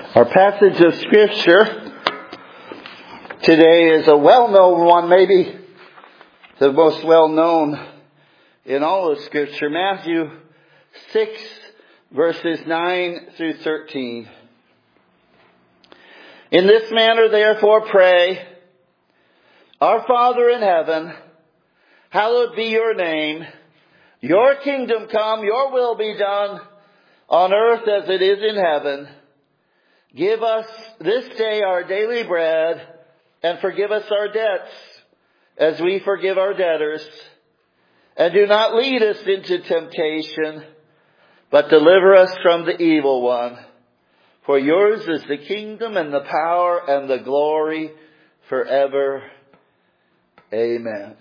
Our passage of Scripture today is a well-known one, maybe the most well-known in all of Scripture. Matthew 6, verses 9 through 13. In this manner, therefore, pray, Our Father in heaven, hallowed be your name. Your kingdom come, your will be done on earth as it is in heaven. Give us this day our daily bread, and forgive us our debts, as we forgive our debtors. And do not lead us into temptation, but deliver us from the evil one. For yours is the kingdom and the power and the glory forever. Amen.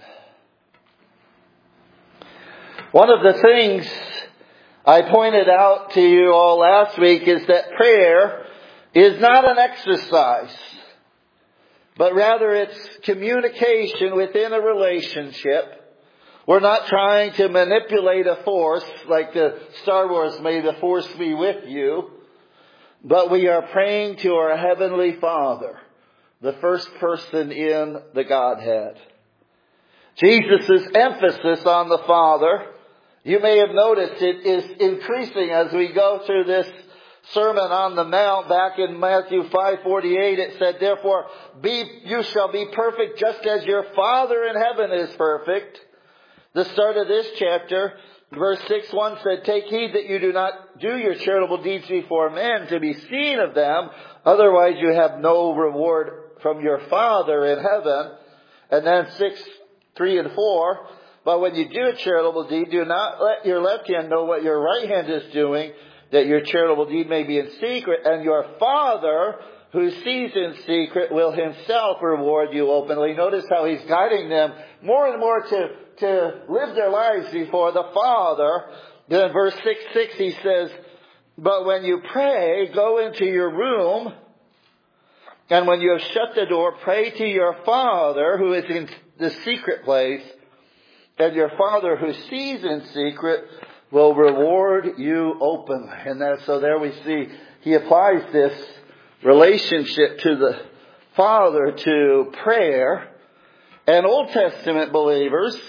One of the things I pointed out to you all last week is that prayer is not an exercise, but rather it's communication within a relationship. We're not trying to manipulate a force like the Star Wars May the Force be with you, but we are praying to our Heavenly Father, the first person in the Godhead. Jesus' emphasis on the Father, you may have noticed it is increasing as we go through this Sermon on the Mount. Back in Matthew 5:48, it said, Therefore, you shall be perfect just as your Father in heaven is perfect. The start of this chapter, verse 6:1 said, Take heed that you do not do your charitable deeds before men to be seen of them. Otherwise you have no reward from your Father in heaven. And then 6:3 and 4, But when you do a charitable deed, do not let your left hand know what your right hand is doing, that your charitable deed may be in secret, and your Father who sees in secret will himself reward you openly. Notice how he's guiding them more and more to live their lives before the Father. Then in verse 6:6 he says, But when you pray, go into your room, and when you have shut the door, pray to your Father who is in the secret place, and your Father who sees in secret will reward you openly. And so there we see he applies this relationship to the Father to prayer. And Old Testament believers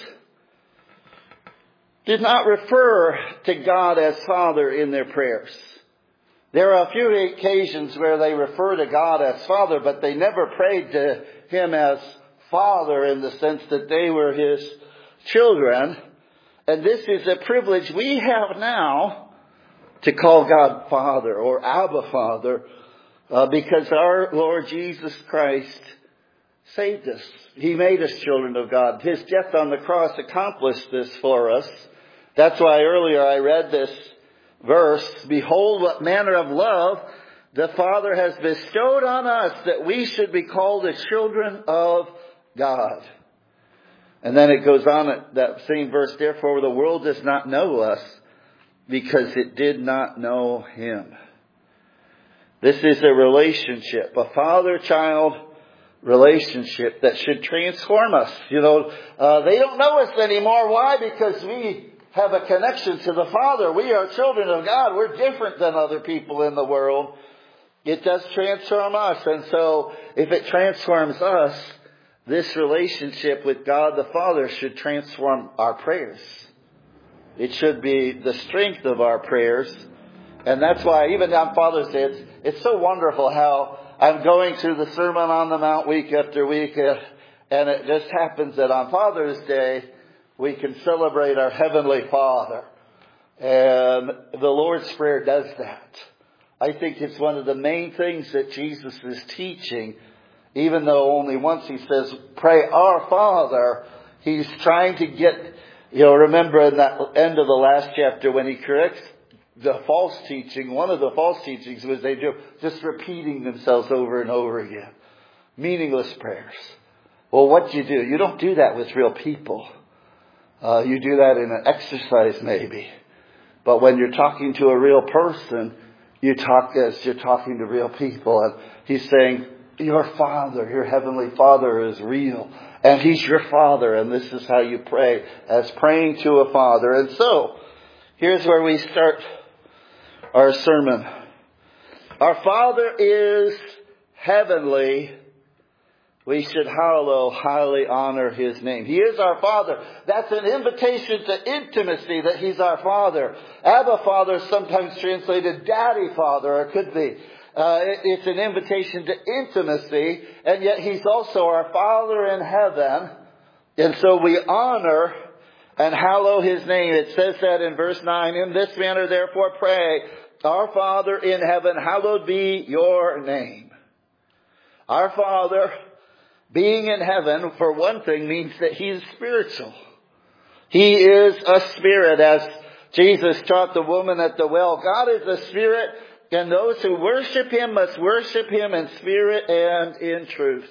did not refer to God as Father in their prayers. There are a few occasions where they refer to God as Father, but they never prayed to Him as Father in the sense that they were His children. And this is a privilege we have now to call God Father or Abba Father because our Lord Jesus Christ saved us. He made us children of God. His death on the cross accomplished this for us. That's why earlier I read this verse, Behold what manner of love the Father has bestowed on us that we should be called the children of God. And then it goes on at that same verse, Therefore the world does not know us because it did not know Him. This is a relationship, a father-child relationship that should transform us. They don't know us anymore. Why? Because we have a connection to the Father. We are children of God. We're different than other people in the world. It does transform us. And so if it transforms us, this relationship with God the Father should transform our prayers. It should be the strength of our prayers. And that's why even on Father's Day, it's so wonderful how I'm going through the Sermon on the Mount week after week. And it just happens that on Father's Day, we can celebrate our Heavenly Father. And the Lord's Prayer does that. I think it's one of the main things that Jesus is teaching. Even though only once he says, pray our Father, he's trying to get, remember in that end of the last chapter when he corrects the false teaching, one of the false teachings was they do just repeating themselves over and over again. Meaningless prayers. Well, what do? You don't do that with real people. You do that in an exercise maybe. But when you're talking to a real person, you talk as you're talking to real people. And he's saying, your Father, your Heavenly Father is real. And He's your Father. And this is how you pray, as praying to a Father. And so, here's where we start our sermon. Our Father is heavenly. We should highly honor His name. He is our Father. That's an invitation to intimacy, that He's our Father. Abba Father is sometimes translated Daddy Father, or it could be. It's an invitation to intimacy, and yet He's also our Father in heaven. And so we honor and hallow His name. It says that in verse 9, in this manner therefore pray, our Father in heaven, hallowed be your name. Our Father, being in heaven, for one thing, means that He is spiritual. He is a spirit, as Jesus taught the woman at the well. God is a spirit, and those who worship Him must worship Him in spirit and in truth.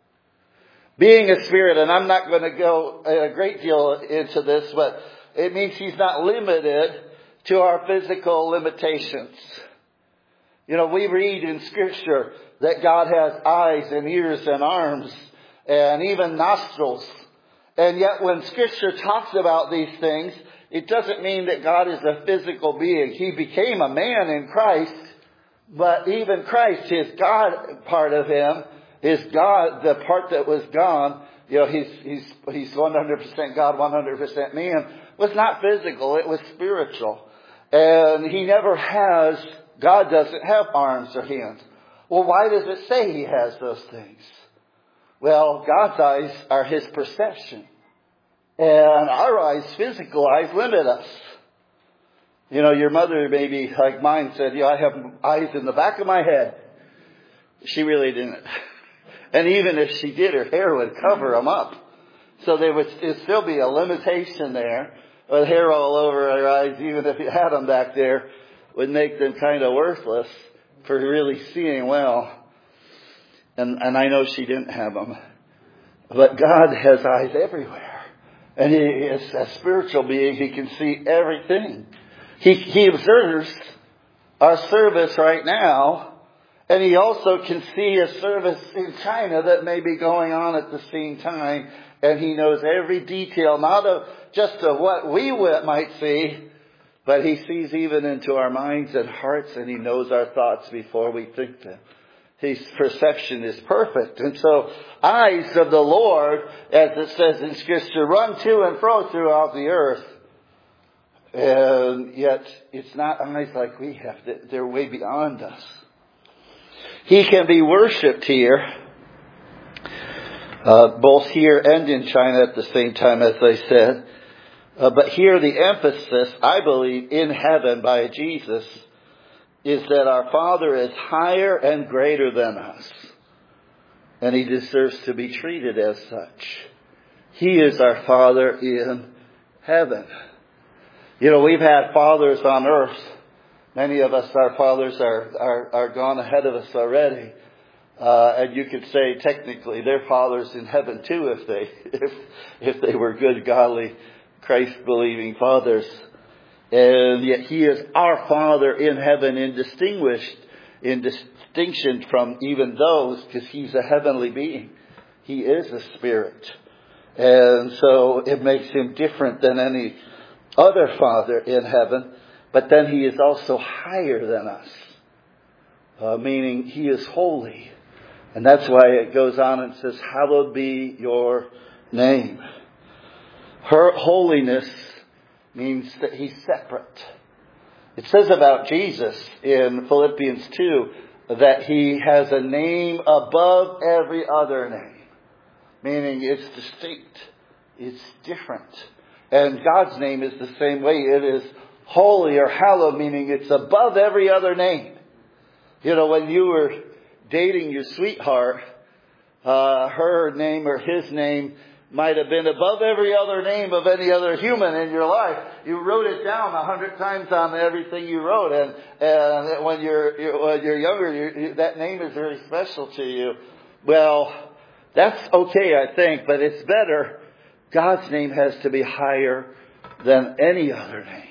Being a spirit, and I'm not going to go a great deal into this, but it means He's not limited to our physical limitations. You know, we read in Scripture that God has eyes and ears and arms and even nostrils. And yet when Scripture talks about these things, it doesn't mean that God is a physical being. He became a man in Christ, but even Christ, His God part of Him, His God, the part that was gone, you know, He's 100% God, 100% man, was not physical, it was spiritual. And He never has, God doesn't have arms or hands. Well, why does it say He has those things? Well, God's eyes are His perception. And our eyes, physical eyes, limit us. You know, your mother maybe, like mine, said, I have eyes in the back of my head. She really didn't. And even if she did, her hair would cover them up. So there would still be a limitation there. With hair all over her eyes, even if you had them back there, would make them kind of worthless for really seeing well. And I know she didn't have them. But God has eyes everywhere. And He is a spiritual being. He can see everything. He observes our service right now. And He also can see a service in China that may be going on at the same time. And He knows every detail, not of just of what we might see, but He sees even into our minds and hearts, and He knows our thoughts before we think them. His perception is perfect. And so, eyes of the Lord, as it says in Scripture, run to and fro throughout the earth. And yet, it's not eyes like we have. They're way beyond us. He can be worshipped here, both here and in China at the same time, as I said. But here the emphasis, I believe, in heaven by Jesus is that our Father is higher and greater than us. And He deserves to be treated as such. He is our Father in heaven. You know, we've had fathers on earth. Many of us, our fathers are gone ahead of us already. And you could say technically they're fathers in heaven too if they were good, godly, Christ-believing fathers. And yet He is our Father in heaven, in distinction from even those, because He's a heavenly being. He is a spirit. And so it makes Him different than any other father in heaven. But then He is also higher than us, meaning He is holy. And that's why it goes on and says, hallowed be your name. Her holiness means that He's separate. It says about Jesus in Philippians 2 that He has a name above every other name. Meaning it's distinct. It's different. And God's name is the same way. It is holy or hallowed, meaning it's above every other name. You know, when you were dating your sweetheart, her name or his name might have been above every other name of any other human in your life. You wrote it down 100 times on everything you wrote, and when you're younger, that name is very special to you. Well, that's okay, I think, but it's better. God's name has to be higher than any other name,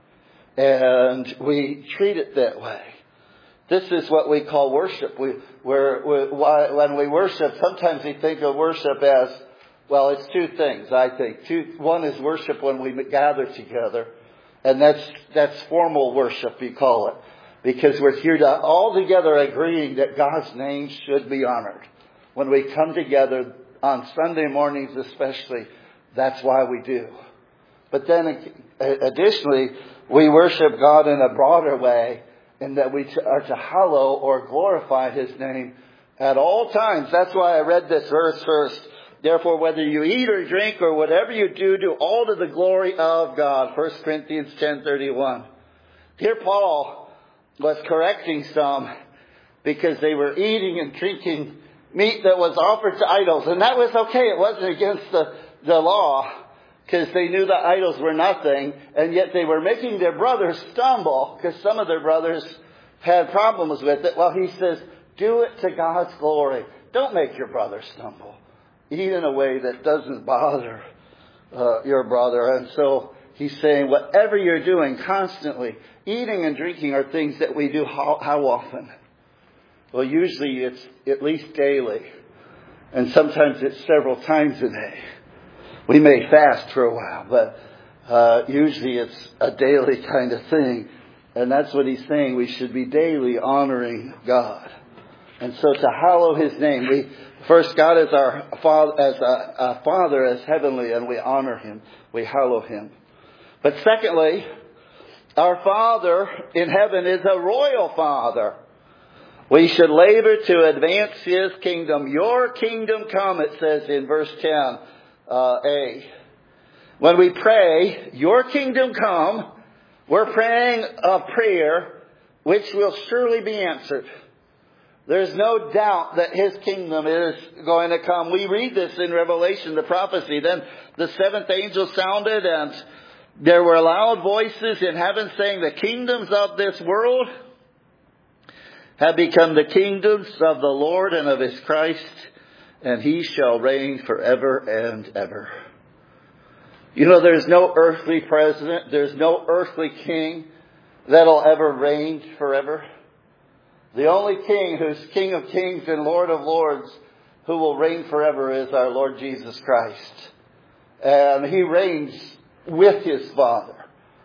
and we treat it that way. This is what we call worship. When we worship, sometimes we think of worship as, well, it's two things, I think. One is worship when we gather together. And that's formal worship, we call it. because we're here to all together agreeing that God's name should be honored. When we come together on Sunday mornings especially, that's why we do. But then additionally, we worship God in a broader way in that we are to hallow or glorify His name at all times. That's why I read this verse first. Therefore, whether you eat or drink or whatever you do, do all to the glory of God. 1 Corinthians 10:31. Here Paul was correcting some because they were eating and drinking meat that was offered to idols. And that was okay. It wasn't against the law because they knew the idols were nothing. And yet they were making their brothers stumble because some of their brothers had problems with it. Well, he says, do it to God's glory. Don't make your brother stumble. Eat in a way that doesn't bother your brother. And so he's saying whatever you're doing constantly, eating and drinking are things that we do how often? Well, usually it's at least daily. And sometimes it's several times a day. We may fast for a while, but usually it's a daily kind of thing. And that's what he's saying. We should be daily honoring God. And so to hallow His name, first, God is our Father, as a Father as heavenly, and we honor Him. We hallow Him. But secondly, our Father in heaven is a royal Father. We should labor to advance His kingdom. Your kingdom come, it says in verse 10a. When we pray, your kingdom come, we're praying a prayer which will surely be answered. There's no doubt that His kingdom is going to come. We read this in Revelation, the prophecy. Then the seventh angel sounded, and there were loud voices in heaven saying, the kingdoms of this world have become the kingdoms of the Lord and of His Christ, and He shall reign forever and ever. You know, there's no earthly president, there's no earthly king that'll ever reign forever. The only King who's King of kings and Lord of lords who will reign forever is our Lord Jesus Christ. And He reigns with His Father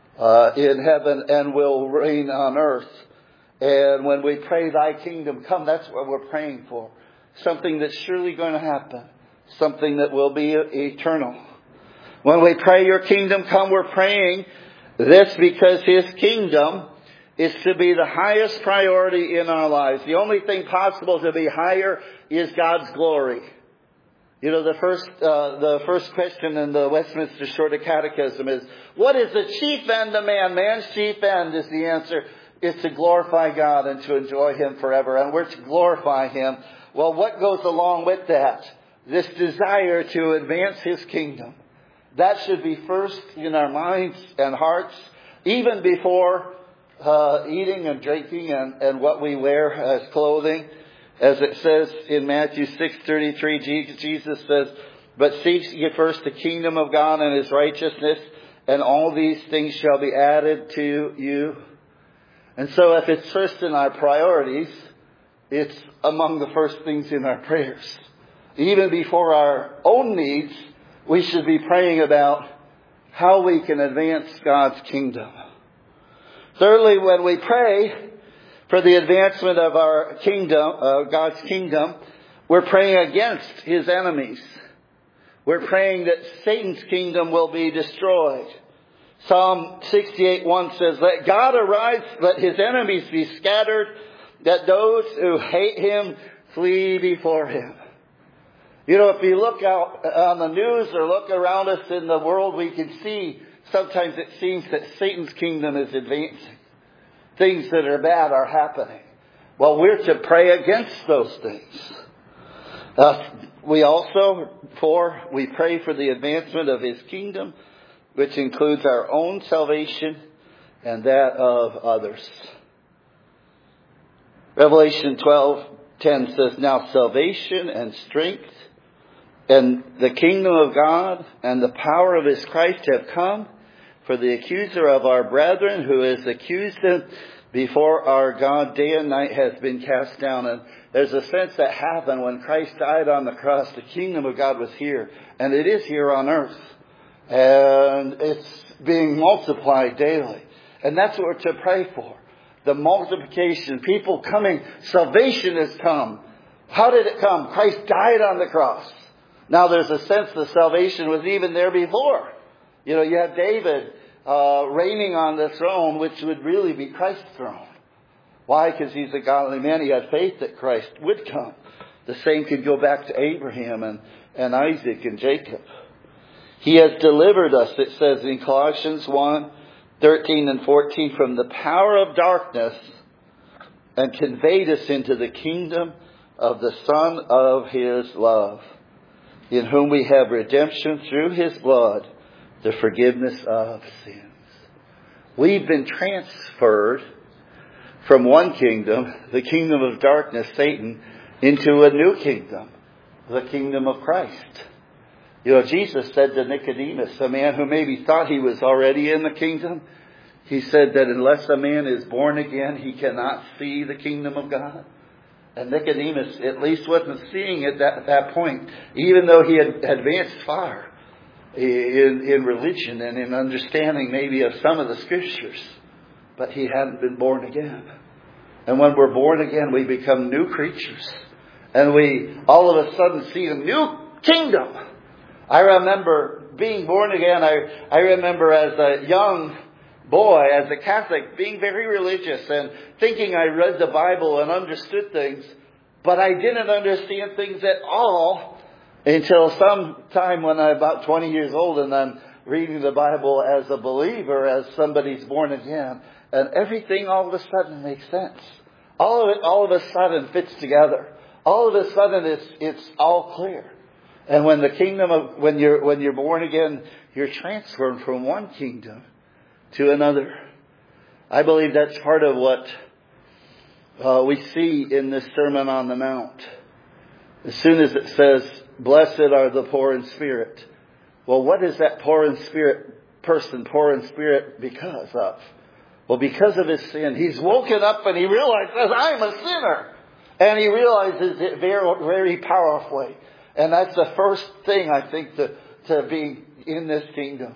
in heaven and will reign on earth. And when we pray, Thy kingdom come, that's what we're praying for. Something that's surely going to happen. Something that will be eternal. When we pray, your kingdom come, we're praying this because His kingdom is to be the highest priority in our lives. The only thing possible to be higher is God's glory. You know, the first question in the Westminster Shorter Catechism is, what is the chief end of man? Man's chief end is the answer, is to glorify God and to enjoy Him forever. And we're to glorify Him. Well, what goes along with that? This desire to advance His kingdom. That should be first in our minds and hearts, even before eating and drinking and what we wear as clothing. As it says in Matthew 6:33, Jesus says, but seek ye first the kingdom of God and His righteousness, and all these things shall be added to you. And so if it's first in our priorities, it's among the first things in our prayers. Even before our own needs, we should be praying about how we can advance God's kingdom. Thirdly, when we pray for the advancement of our kingdom, God's kingdom, we're praying against His enemies. We're praying that Satan's kingdom will be destroyed. Psalm 68:1 says, let God arise, let His enemies be scattered, that those who hate Him flee before Him. You know, if you look out on the news or look around us in the world, we can see sometimes it seems that Satan's kingdom is advancing. Things that are bad are happening. Well, we're to pray against those things. We pray for the advancement of His kingdom, which includes our own salvation and that of others. Revelation 12:10 says, now salvation and strength and the kingdom of God and the power of His Christ have come, for the accuser of our brethren who has accused them before our God day and night has been cast down. And there's a sense that happened when Christ died on the cross. The kingdom of God was here. And it is here on earth. And it's being multiplied daily. And that's what we're to pray for. the multiplication, people coming, salvation has come. How did it come? Christ died on the cross. Now there's a sense that salvation was even there before. You know, you have David reigning on the throne, which would really be Christ's throne. Why? Because he's a godly man. He had faith that Christ would come. The same could go back to Abraham and Isaac and Jacob. He has delivered us, it says in Colossians 1:13 and 14, from the power of darkness and conveyed us into the kingdom of the Son of His love, in whom we have redemption through His blood, the forgiveness of sins. We've been transferred from one kingdom, the kingdom of darkness, Satan, into a new kingdom, the kingdom of Christ. You know, Jesus said to Nicodemus, a man who maybe thought he was already in the kingdom, He said that unless a man is born again, he cannot see the kingdom of God. And Nicodemus at least wasn't seeing it at that point, even though he had advanced far in religion and in understanding maybe of some of the scriptures. But he hadn't been born again. And when we're born again, we become new creatures. And we all of a sudden see a new kingdom. I remember being born again. I remember as a young boy, as a Catholic, being very religious and thinking I read the Bible and understood things. But I didn't understand things at all until some time when I'm about 20 years old and I'm reading the Bible as a believer, as somebody's born again. And everything all of a sudden makes sense. All of a sudden fits together. All of a sudden it's all clear. And when the kingdom of when you're born again, you're transferred from one kingdom to another. I believe that's part of what we see in this Sermon on the Mount. As soon as it says, "Blessed are the poor in spirit," well, what is that poor in spirit because of? Well, because of his sin. He's woken up and he realizes, I'm a sinner. And he realizes it very, very powerfully. And that's the first thing, I think, to being in this kingdom.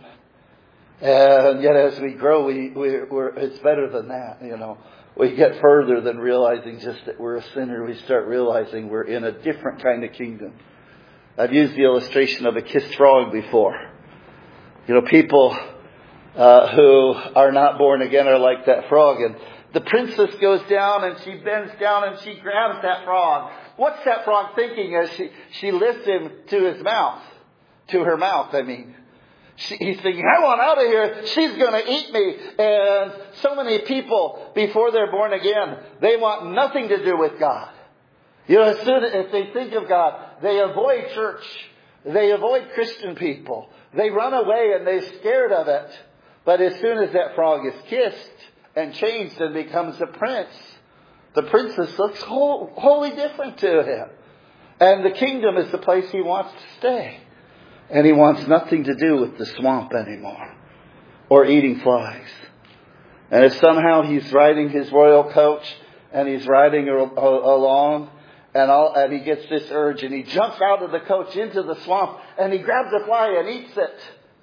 And yet as we grow, it's better than that, you know. We get further than realizing just that we're a sinner. We start realizing we're in a different kind of kingdom. I've used the illustration of a kissed frog before. You know, people who are not born again are like that frog. And the princess goes down and she bends down and she grabs that frog. What's that frog thinking as she lifts him to his mouth? To her mouth, I mean. He's thinking, I want out of here. She's going to eat me. And so many people, before they're born again, they want nothing to do with God. You know, as soon as they think of God, they avoid church. They avoid Christian people. They run away and they're scared of it. But as soon as that frog is kissed and changed and becomes a prince, the princess looks wholly different to him. And the kingdom is the place he wants to stay. And he wants nothing to do with the swamp anymore. Or eating flies. And if somehow he's riding his royal coach and he's riding along and he gets this urge and he jumps out of the coach into the swamp and he grabs a fly and eats it.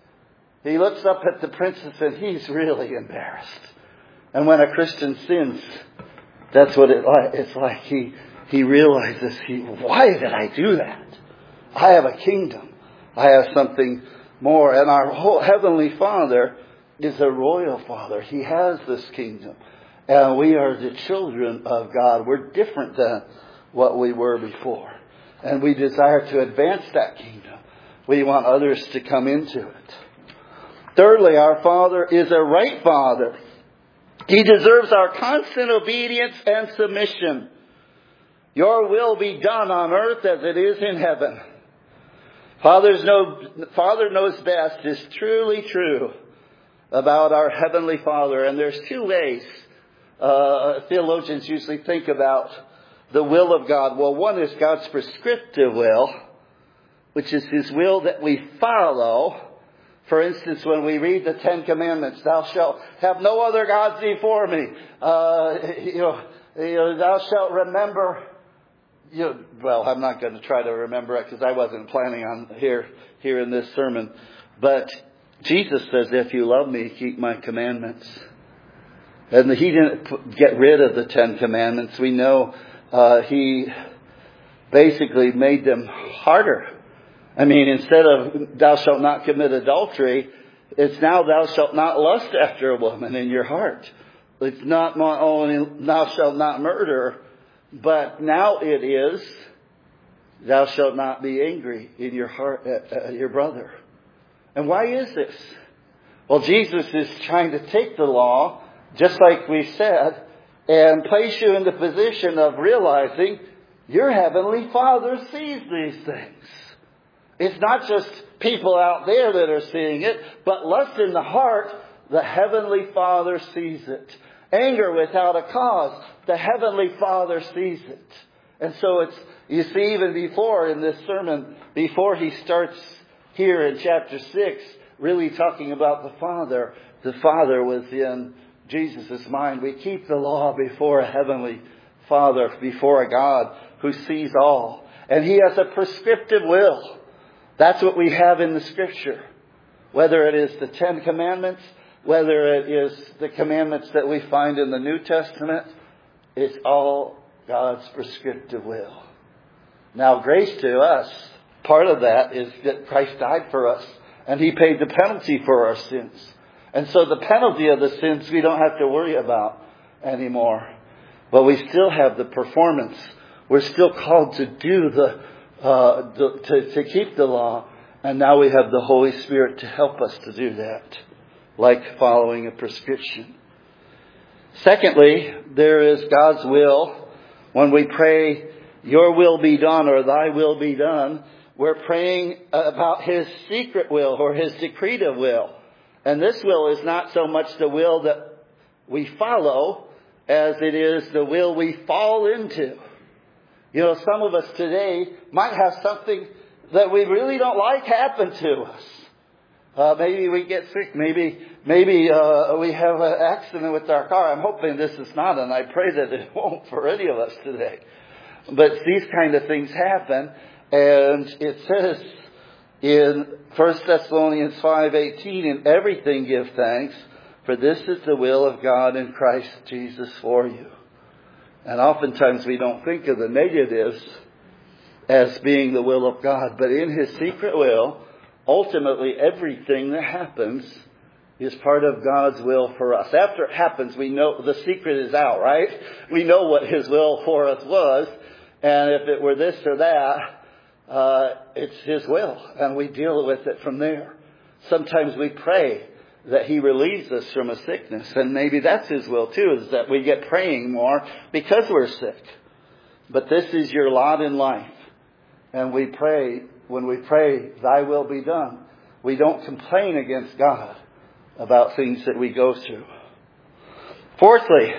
He looks up at the princess and he's really embarrassed. And when a Christian sins, that's what it's like. He realizes, why did I do that? I have a kingdom. I have something more. And our whole Heavenly Father is a royal Father. He has this kingdom. And we are the children of God. We're different than what we were before. And we desire to advance that kingdom. We want others to come into it. Thirdly, our Father is a right Father. He deserves our constant obedience and submission. Your will be done on earth as it is in heaven. Father knows best is truly true about our Heavenly Father. And there's two ways theologians usually think about the will of God. Well, one is God's prescriptive will, which is His will that we follow. For instance, when we read the Ten Commandments, thou shalt have no other gods before me. Thou shalt remember. Well, I'm not going to try to remember it because I wasn't planning on here in this sermon. But Jesus says, if you love me, keep my commandments. And he didn't get rid of the 10 Commandments. We know he basically made them harder. I mean, instead of thou shalt not commit adultery, it's now thou shalt not lust after a woman in your heart. It's not only thou shalt not murder, but now it is thou shalt not be angry in your heart at your brother. And why is this? Well, Jesus is trying to take the law, just like we said, and place you in the position of realizing your Heavenly Father sees these things. It's not just people out there that are seeing it, but lust in the heart, the Heavenly Father sees it. Anger without a cause, the Heavenly Father sees it. And so it's, you see, even before in this sermon, before he starts here in chapter 6, really talking about the Father was in Jesus' mind. We keep the law before a Heavenly Father, before a God who sees all. And He has a prescriptive will. That's what we have in the Scripture. Whether it is the 10 Commandments, whether it is the commandments that we find in the New Testament, it's all God's prescriptive will. Now, grace to us, part of that is that Christ died for us. And He paid the penalty for our sins. And so the penalty of the sins we don't have to worry about anymore. But we still have the performance. We're still called to do to keep the law. And now we have the Holy Spirit to help us to do that. Like following a prescription. Secondly, there is God's will. When we pray, your will be done or thy will be done, we're praying about His secret will or His decretive will. And this will is not so much the will that we follow as it is the will we fall into. You know, some of us today might have something that we really don't like happen to us. Maybe we get sick. Maybe we have an accident with our car. I'm hoping this is not, and I pray that it won't for any of us today. But these kind of things happen. And it says in 1 Thessalonians 5:18, in everything give thanks, for this is the will of God in Christ Jesus for you. And oftentimes we don't think of the negatives as being the will of God. But in His secret will, ultimately everything that happens is part of God's will for us. After it happens, we know the secret is out, right? We know what His will for us was. And if it were this or that, it's His will, and we deal with it from there. Sometimes we pray that He relieves us from a sickness, and maybe that's His will too, is that we get praying more because we're sick. But this is your lot in life. And we pray, when we pray, thy will be done, we don't complain against God about things that we go through. Fourthly,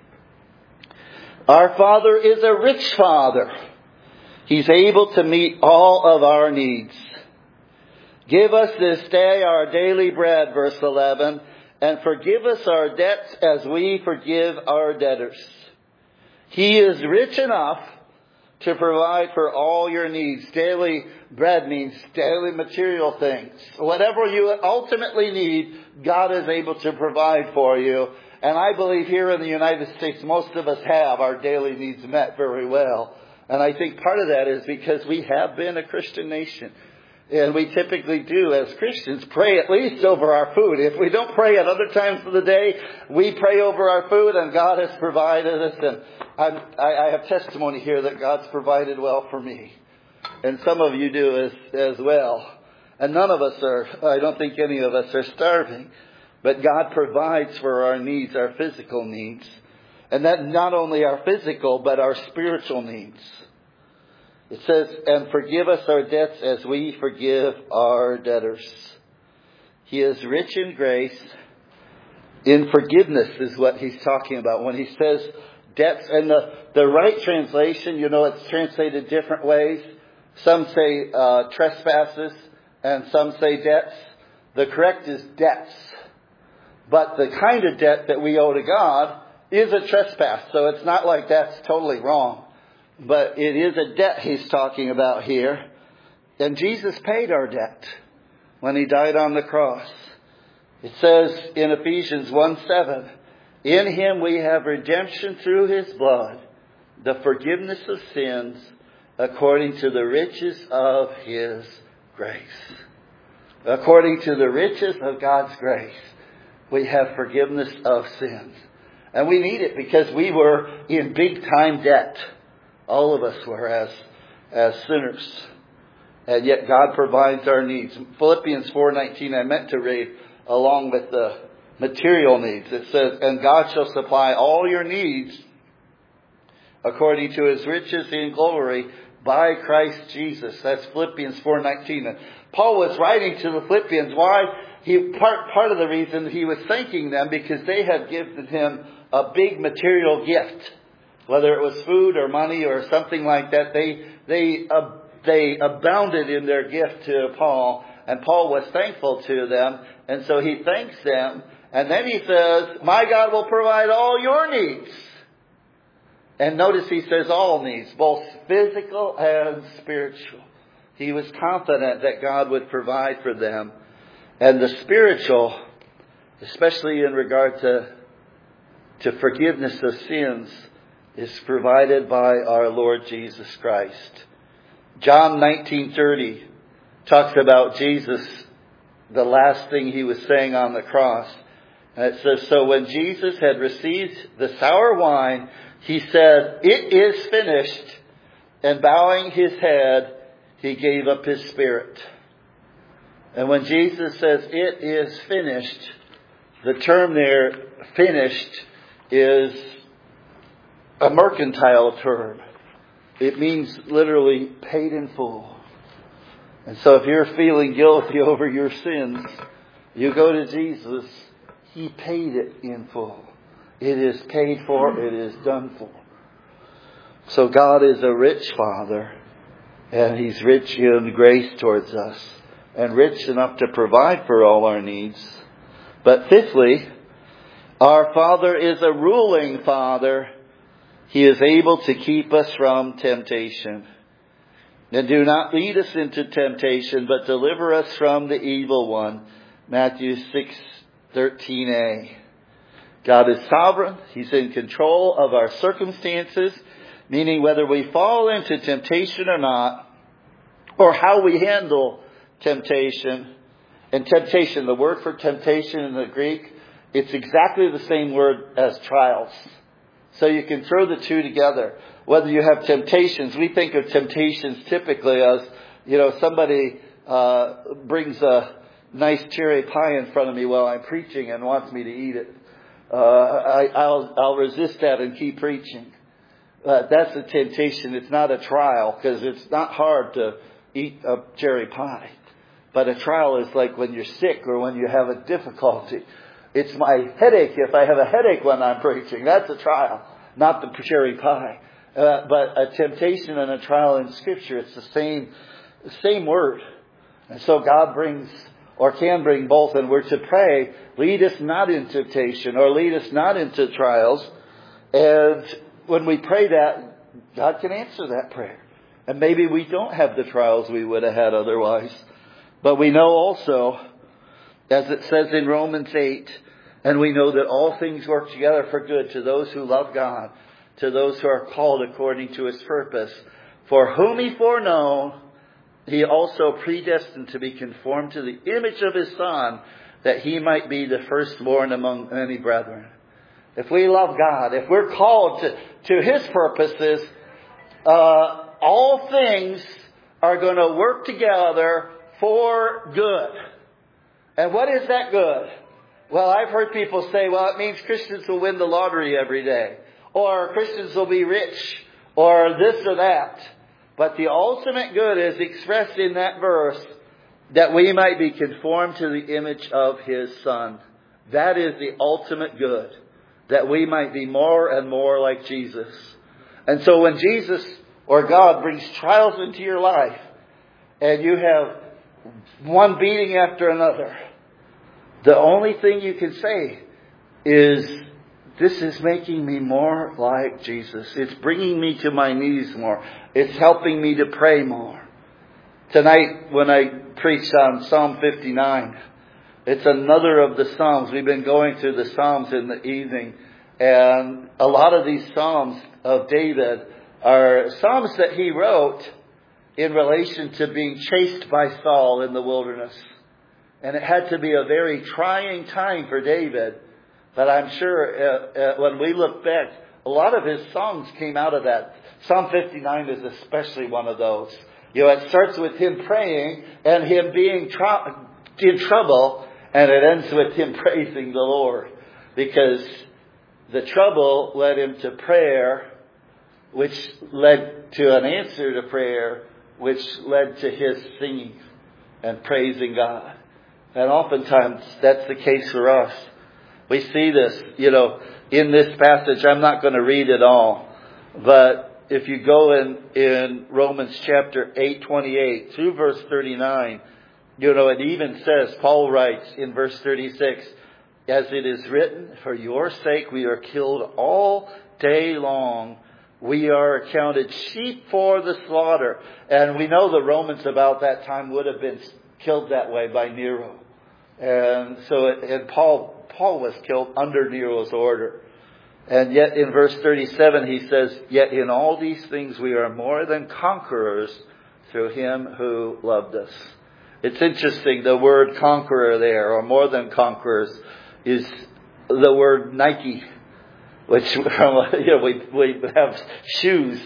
our Father is a rich Father. He's able to meet all of our needs. Give us this day our daily bread, verse 11, and forgive us our debts as we forgive our debtors. He is rich enough to provide for all your needs. Daily bread means daily material things. Whatever you ultimately need, God is able to provide for you. And I believe here in the United States, most of us have our daily needs met very well. And I think part of that is because we have been a Christian nation. And we typically do, as Christians, pray at least over our food. If we don't pray at other times of the day, we pray over our food, and God has provided us. And I have testimony here that God's provided well for me. And some of you do as well. And none of us I don't think any of us are starving. But God provides for our needs, our physical needs. And that not only our physical, but our spiritual needs. It says, and forgive us our debts as we forgive our debtors. He is rich in grace. In forgiveness is what he's talking about. When he says debts, and the right translation, it's translated different ways. Some say trespasses, and some say debts. The correct is debts. But the kind of debt that we owe to God is a trespass. So it's not like that's totally wrong. But it is a debt he's talking about here. And Jesus paid our debt when he died on the cross. It says in Ephesians 1:7, In Him we have redemption through His blood, the forgiveness of sins, according to the riches of His grace. According to the riches of God's grace, we have forgiveness of sins. And we need it because we were in big time debt. All of us were as sinners. And yet God provides our needs. Philippians 4:19 I meant to read along with the material needs. It says, and God shall supply all your needs according to His riches in glory by Christ Jesus. That's Philippians 4:19. And Paul was writing to the Philippians. Why? Part of the reason he was thanking them because they had given him a big material gift. Whether it was food or money or something like that, they abounded in their gift to Paul. And Paul was thankful to them. And so he thanks them. And then he says, my God will provide all your needs. And notice he says all needs, both physical and spiritual. He was confident that God would provide for them. And the spiritual, especially in regard to forgiveness of sins, is provided by our Lord Jesus Christ. John 19:30 talks about Jesus, the last thing He was saying on the cross. And it says, so when Jesus had received the sour wine, He said, it is finished. And bowing His head, He gave up His spirit. And when Jesus says, it is finished, the term there, finished, is a mercantile term. It means literally paid in full. And so if you're feeling guilty over your sins, you go to Jesus. He paid it in full. It is paid for. It is done for. So God is a rich Father. And He's rich in grace towards us. And rich enough to provide for all our needs. But fifthly, our Father is a ruling Father. He is able to keep us from temptation. And do not lead us into temptation, but deliver us from the evil one. Matthew 6:13a. God is sovereign. He's in control of our circumstances, meaning whether we fall into temptation or not, or how we handle temptation. And temptation, the word for temptation in the Greek, it's exactly the same word as trials. So you can throw the two together. Whether you have temptations, we think of temptations typically as, somebody brings a nice cherry pie in front of me while I'm preaching and wants me to eat it. I'll resist that and keep preaching. That's a temptation. It's not a trial because it's not hard to eat a cherry pie. But a trial is like when you're sick or when you have a difficulty. It's my headache if I have a headache when I'm preaching. That's a trial, not the cherry pie. But a temptation and a trial in Scripture, it's the same word. And so God brings or can bring both. And we're to pray, lead us not into temptation or lead us not into trials. And when we pray that, God can answer that prayer. And maybe we don't have the trials we would have had otherwise. But we know also, as it says in Romans 8, and we know that all things work together for good to those who love God, to those who are called according to His purpose. For whom He foreknow, He also predestined to be conformed to the image of His Son, that He might be the firstborn among many brethren. If we love God, if we're called to His purposes, all things are going to work together for good. And what is that good? Well, I've heard people say, well, it means Christians will win the lottery every day. Or Christians will be rich. Or this or that. But the ultimate good is expressed in that verse, that we might be conformed to the image of His Son. That is the ultimate good. That we might be more and more like Jesus. And so when Jesus or God brings trials into your life, and you have one beating after another, the only thing you can say is, this is making me more like Jesus. It's bringing me to my knees more. It's helping me to pray more. Tonight, when I preached on Psalm 59, it's another of the Psalms. We've been going through the Psalms in the evening. And a lot of these Psalms of David are Psalms that he wrote in relation to being chased by Saul in the wilderness. And it had to be a very trying time for David. But I'm sure when we look back, a lot of his songs came out of that. Psalm 59 is especially one of those. It starts with him praying and him being in trouble, and it ends with him praising the Lord. Because the trouble led him to prayer, which led to an answer to prayer, which led to his singing and praising God. And oftentimes that's the case for us. We see this, in this passage. I'm not going to read it all. But if you go in Romans chapter 8:28 through verse 39, it even says, Paul writes in verse 36, as it is written, for your sake we are killed all day long. We are accounted sheep for the slaughter. And we know the Romans about that time would have been killed that way by Nero. And Paul was killed under Nero's order. And yet in verse 37 he says, yet in all these things we are more than conquerors through him who loved us. It's interesting, the word conqueror there, or more than conquerors, is the word Nike, which we have shoes.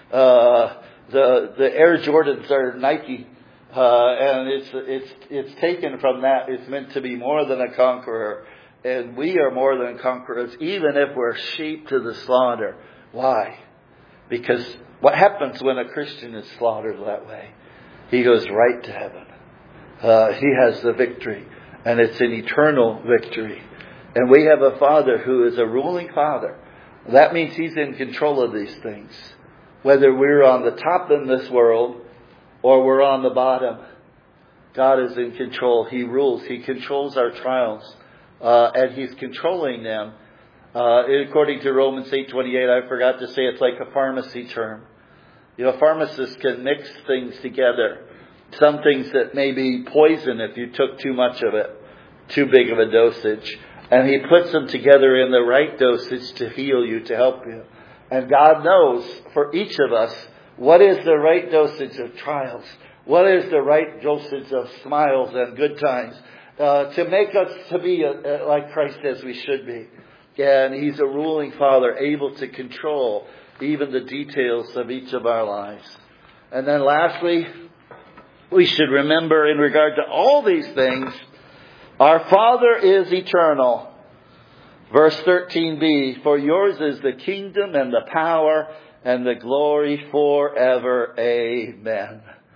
The Air Jordans are Nike. And it's taken from that. It's meant to be more than a conqueror. And we are more than conquerors, even if we're sheep to the slaughter. Why? Because what happens when a Christian is slaughtered that way? He goes right to heaven. He has the victory. And it's an eternal victory. And we have a Father who is a ruling Father. That means He's in control of these things. Whether we're on the top in this world or we're on the bottom, God is in control. He rules. He controls our trials. And He's controlling them. According to Romans 8:28, I forgot to say, it's like a pharmacy term. Pharmacists can mix things together. Some things that may be poison if you took too much of it, too big of a dosage. And He puts them together in the right dosage to heal you, to help you. And God knows for each of us what is the right dosage of trials. What is the right dosage of smiles and good times to make us to be like Christ as we should be. And He's a ruling Father, able to control even the details of each of our lives. And then lastly, we should remember in regard to all these things, our Father is eternal. Verse 13b, for yours is the kingdom and the power and the glory forever. Amen.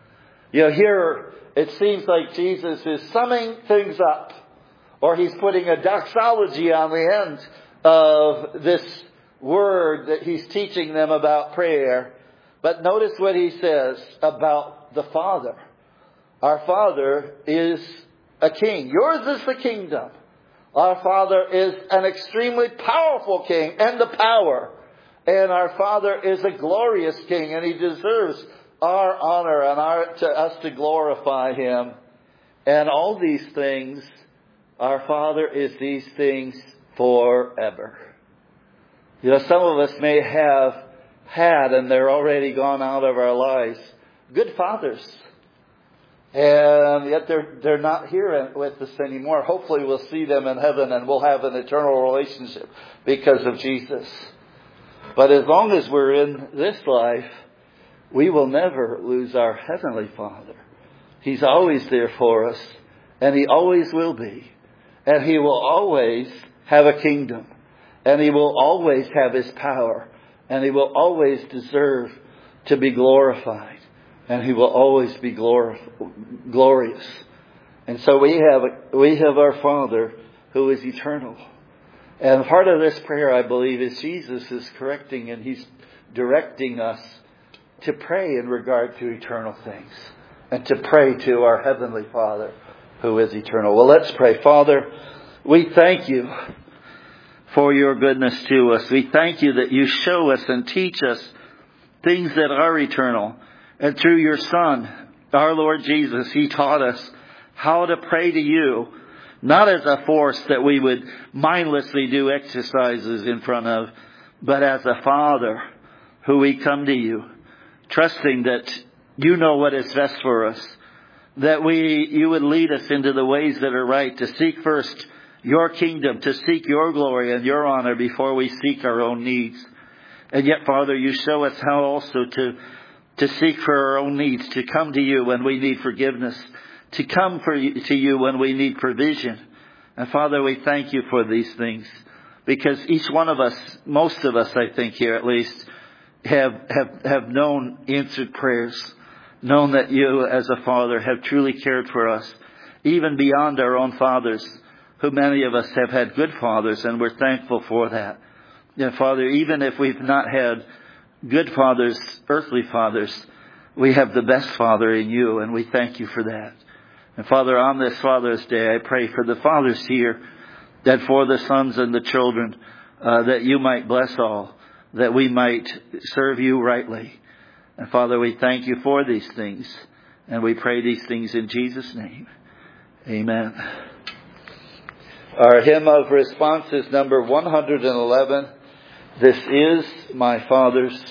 Here it seems like Jesus is summing things up, or He's putting a doxology on the end of this word that He's teaching them about prayer. But notice what He says about the Father. Our Father is a king. Yours is the kingdom. Our Father is an extremely powerful king, and the power. And our Father is a glorious king, and He deserves our honor and to us to glorify Him. And all these things, our Father is these things forever. Some of us may have had, and they're already gone out of our lives, good fathers. And yet they're not here with us anymore. Hopefully we'll see them in heaven and we'll have an eternal relationship because of Jesus. But as long as we're in this life, we will never lose our Heavenly Father. He's always there for us, and He always will be. And He will always have a kingdom. And He will always have His power. And He will always deserve to be glorified. And He will always be glorious. And so we have our Father who is eternal. And part of this prayer, I believe, is Jesus is correcting and He's directing us to pray in regard to eternal things. And to pray to our Heavenly Father who is eternal. Well, let's pray. Father, we thank You for Your goodness to us. We thank You that You show us and teach us things that are eternal. And through Your Son, our Lord Jesus, He taught us how to pray to You. Not as a force that we would mindlessly do exercises in front of, but as a Father who we come to you, trusting that you know what is best for us, that you would lead us into the ways that are right, to seek first your kingdom, to seek your glory and your honor before we seek our own needs. And yet, Father, you show us how also to seek for our own needs, to come to you when we need forgiveness, to come to you when we need provision. And Father, we thank you for these things, because each one of us, most of us, I think here at least, have known answered prayers, known that you as a Father have truly cared for us, even beyond our own fathers, who many of us have had good fathers, and we're thankful for that. And Father, even if we've not had good fathers, earthly fathers, we have the best Father in you, and we thank you for that. And Father, on this Father's Day, I pray for the fathers here, that for the sons and the children, that you might bless all, that we might serve you rightly. And Father, we thank you for these things, and we pray these things in Jesus' name. Amen. Our hymn of response is number 111. This is my Father's